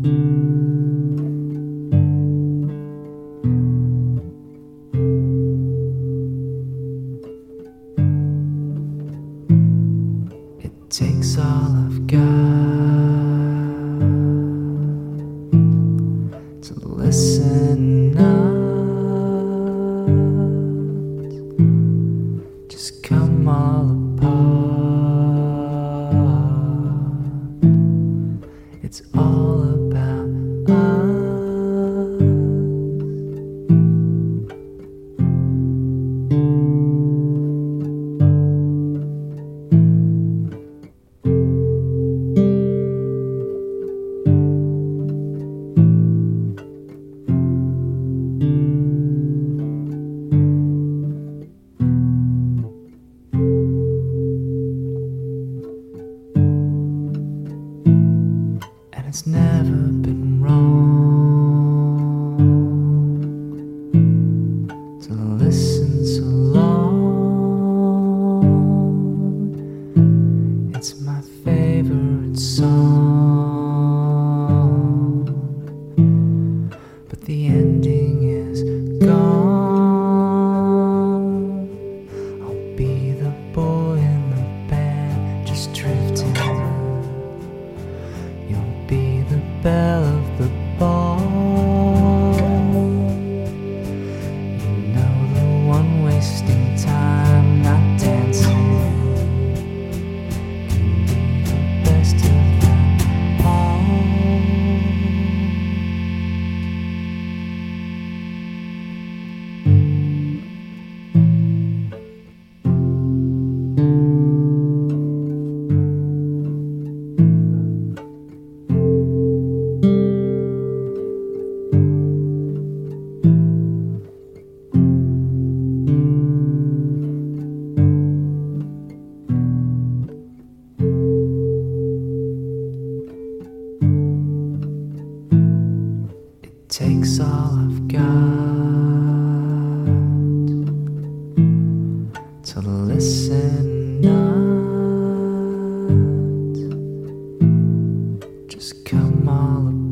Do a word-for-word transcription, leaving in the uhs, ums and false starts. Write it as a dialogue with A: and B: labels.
A: It takes all I've got to listen up, just come all apart. It's all about us. And it's never been wrong to listen so long. It's my favorite song, but the ending is gone. I'll be the boy in the band, just drifting. You'll be the belle of the ball. You know, the one wasting time, not dancing. Can be the best of them all. Takes all I've got to listen not, just come all apart.